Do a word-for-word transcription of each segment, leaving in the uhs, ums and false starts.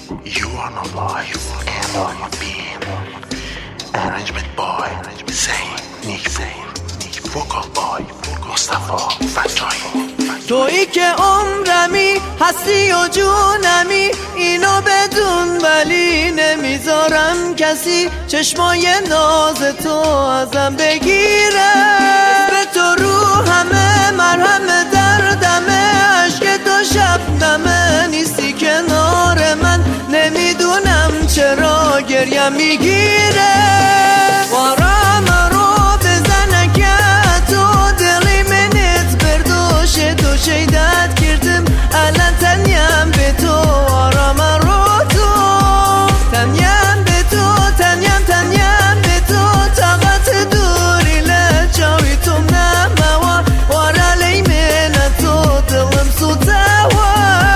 You are not life and are not being. Arrangement by Zain Nick Zain Vocal by مصطفی فجایی. تویی که عمرمی هستی و جونمی، اینو بدون ولی نمیذارم کسی چشمای ناز تو ازم بگیره. به تو رو همه مرهم دردمه، عشق تو شبنمه، نیستی کنار من، نمیدونم چرا گریم میگیره. وارم رو بزنه که تو دلی منت بردوشه، تو شیدت کردم الان تنیم به تو. آرام رو تو تنیم به تو، تنیم تنیم به تو، طاقت دوری لجاوی تو نموا وارا لی من تو دلم سوتوا.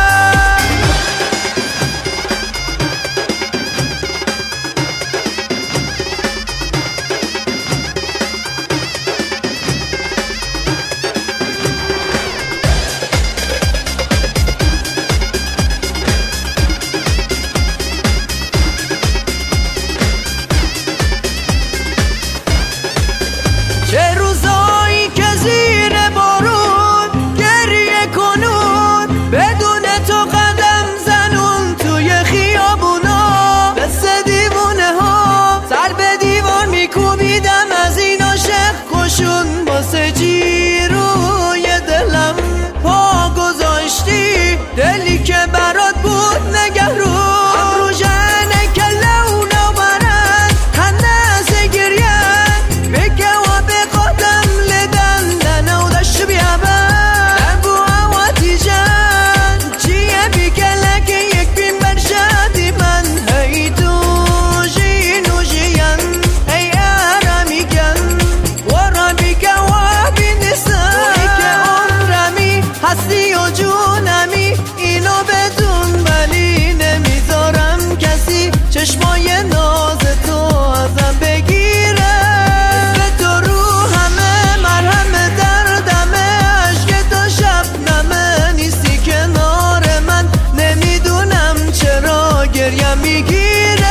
چه روزایی که زیر بارون گریه کنون، بدون تو قدم زنون توی خیابونا، دست دیوونه ها سر به دیوار میکوبیدم از این عاشق کشون. واسه جیروی دلم پا گذاشتی، دلی که برات بود نگهرون. هستی و جونمی، اینو بدون ولی نمیذارم کسی چشمای ناز تو ازم بگیره. به تو رو همه مرهم دردمه، عشق تو شبنمه، نیستی کنار من، نمیدونم چرا گریم میگیره.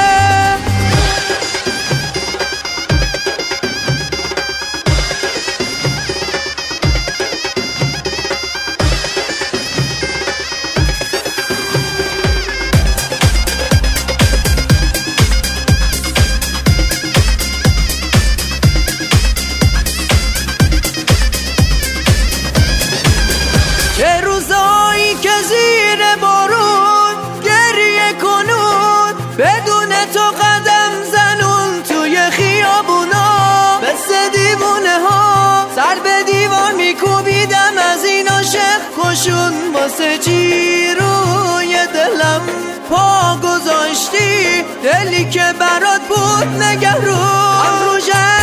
چه روزایی که زیر بارون گریه کنون، بدون تو قدم زنون توی خیابونا، مثل دیوونه ها سر به دیوار میکوبیدم از این عاشق کشون. واسه جیروی دلم پا گذاشتی، دلی که برات بود نگهرون.